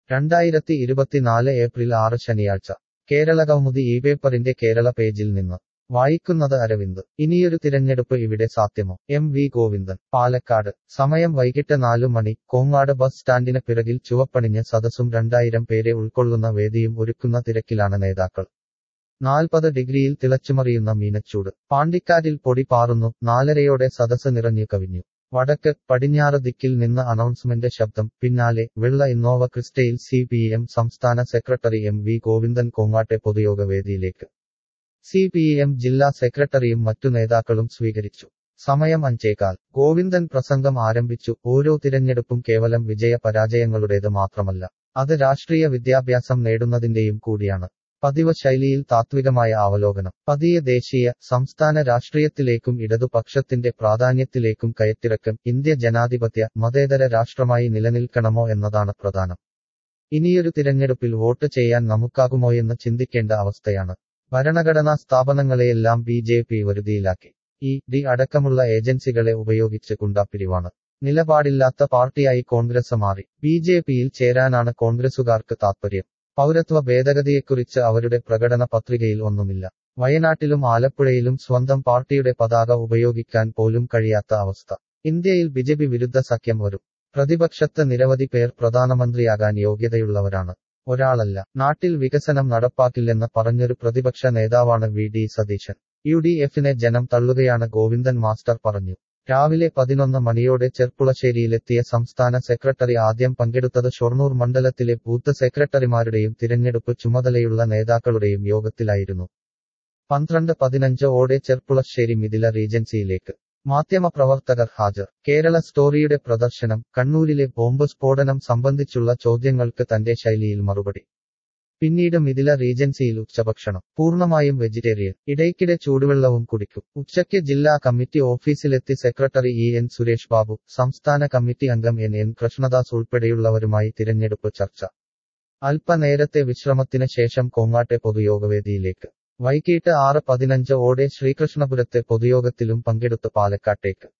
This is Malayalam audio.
2024 ഏപ്രിൽ 6 ശനിയാഴ്ച കേരളകൗമുദി ഈ പേപ്പറിന്റെ കേരള പേജിൽ നിന്ന് വായിക്കുന്നത് അരവിന്ദ്. ഇനിയൊരു തിരഞ്ഞെടുപ്പ് ഇവിടെ സാധ്യമോ? എം.വി. ഗോവിന്ദൻ. പാലക്കാട്. സമയം വൈകിട്ട് 4 മണി. കോങ്ങാട് ബസ് സ്റ്റാൻഡിന് പിറകിൽ ചുവപ്പണിഞ്ഞ് സദസ്സും 2000 പേരെ ഉൾക്കൊള്ളുന്ന വേദിയും ഒരുക്കുന്ന തിരക്കിലാണ് നേതാക്കൾ. 40 ഡിഗ്രിയിൽ തിളച്ചുമറിയുന്ന മീനച്ചൂട്. പാണ്ടിക്കാറ്റിൽ പൊടി പാറുന്നു. 4:30യോടെ സദസ്സ് നിറഞ്ഞു കവിഞ്ഞു. വടക്ക് പടിഞ്ഞാറ് ദിക്കിൽ നിന്ന് അനൗൺസ്മെന്റ് ശബ്ദം. പിന്നാലെ വെള്ള ഇന്നോവ ക്രിസ്റ്റയിൽ CPM സംസ്ഥാന സെക്രട്ടറി എം.വി. ഗോവിന്ദൻ കോങ്ങാട്ടെ പൊതുയോഗ വേദിയിലേക്ക്. CPM ജില്ലാ സെക്രട്ടറിയും മറ്റു നേതാക്കളും സ്വീകരിച്ചു. സമയം 5:15. ഗോവിന്ദൻ പ്രസംഗം ആരംഭിച്ചു. ഓരോ തിരഞ്ഞെടുപ്പും കേവലം വിജയ പരാജയങ്ങളുടേത് മാത്രമല്ല, അത് രാഷ്ട്രീയ വിദ്യാഭ്യാസം നേടുന്നതിന്റെയും കൂടിയാണ്. പതിവ് ശൈലിയിൽ താത്വികമായ അവലോകനം. പതിയെ ദേശീയ, സംസ്ഥാന രാഷ്ട്രീയത്തിലേക്കും ഇടതുപക്ഷത്തിന്റെ പ്രാധാന്യത്തിലേക്കും കയറ്റിറക്കം. ഇന്ത്യ ജനാധിപത്യ, മതേതര രാഷ്ട്രമായി നിലനിൽക്കണമോ എന്നതാണ് പ്രധാനം. ഇനിയൊരു തിരഞ്ഞെടുപ്പിൽ വോട്ട് ചെയ്യാൻ നമുക്കാകുമോയെന്ന് ചിന്തിക്കേണ്ട അവസ്ഥയാണ്. ഭരണഘടനാ സ്ഥാപനങ്ങളെയെല്ലാം BJP വരുതിയിലാക്കി. ED അടക്കമുള്ള ഏജൻസികളെ ഉപയോഗിച്ച് ഗുണ്ടാപ്പിരിവാണ്. നിലപാടില്ലാത്ത പാർട്ടിയായി കോൺഗ്രസ് മാറി. BJPയിൽ ചേരാനാണ് കോൺഗ്രസുകാർക്ക് താത്പര്യം. പൗരത്വ ഭേദഗതിയെക്കുറിച്ച് അവരുടെ പ്രകടന പത്രികയിൽ ഒന്നുമില്ല. വയനാട്ടിലും ആലപ്പുഴയിലും സ്വന്തം പാർട്ടിയുടെ പതാക ഉപയോഗിക്കാൻ പോലും കഴിയാത്ത അവസ്ഥ. ഇന്ത്യയിൽ BJP വിരുദ്ധ സഖ്യം വരും. പ്രതിപക്ഷത്ത് നിരവധി പേർ പ്രധാനമന്ത്രിയാകാൻ യോഗ്യതയുള്ളവരാണ്. ഒരാളല്ല. നാട്ടിൽ വികസനം നടപ്പാക്കില്ലെന്ന് പറഞ്ഞൊരു പ്രതിപക്ഷ നേതാവാണ് VD സതീശൻ. UDFനെ ജനം തള്ളുകയാണ് ഗോവിന്ദൻ മാസ്റ്റർ പറഞ്ഞു. രാവിലെ 11 മണിയോടെ ചെർപ്പുളശ്ശേരിയിലെത്തിയ സംസ്ഥാന സെക്രട്ടറി ആദ്യം പങ്കെടുത്തത് ഷൊർണൂർ മണ്ഡലത്തിലെ ബൂത്ത് സെക്രട്ടറിമാരുടെയും തിരഞ്ഞെടുപ്പ് ചുമതലയുള്ള നേതാക്കളുടെയും യോഗത്തിലായിരുന്നു. 12:15 ഓടെ ചെർപ്പുളശ്ശേരി മിഥില റീജൻസിയിലേക്ക്. മാധ്യമപ്രവർത്തകർ ഹാജർ. കേരള സ്റ്റോറിയുടെ പ്രദർശനം. കണ്ണൂരിലെ ബോംബ് സ്ഫോടനം സംബന്ധിച്ചുള്ള ചോദ്യങ്ങൾക്ക് തന്റെ ശൈലിയിൽ മറുപടി. പിന്നീട് മിഥില റീജൻസിയിൽ ഉച്ചഭക്ഷണം. പൂർണ്ണമായും വെജിറ്റേറിയൻ. ഇടയ്ക്കിടെ ചൂടുവെള്ളവും കുടിക്കും. ഉച്ചയ്ക്ക് ജില്ലാ കമ്മിറ്റി ഓഫീസിലെത്തി സെക്രട്ടറി EN സുരേഷ് ബാബു, സംസ്ഥാന കമ്മിറ്റി അംഗം NN കൃഷ്ണദാസ് ഉൾപ്പെടെയുള്ളവരുമായി തിരഞ്ഞെടുപ്പ് ചർച്ച. അല്പനേരത്തെ വിശ്രമത്തിന് ശേഷം കോങ്ങാട്ടെ പൊതുയോഗവേദിയിലേക്ക്. വൈകിട്ട് 6:15 ഓടെ ശ്രീകൃഷ്ണപുരത്തെ പൊതുയോഗത്തിലും പങ്കെടുത്ത് പാലക്കാട്ടേക്ക്.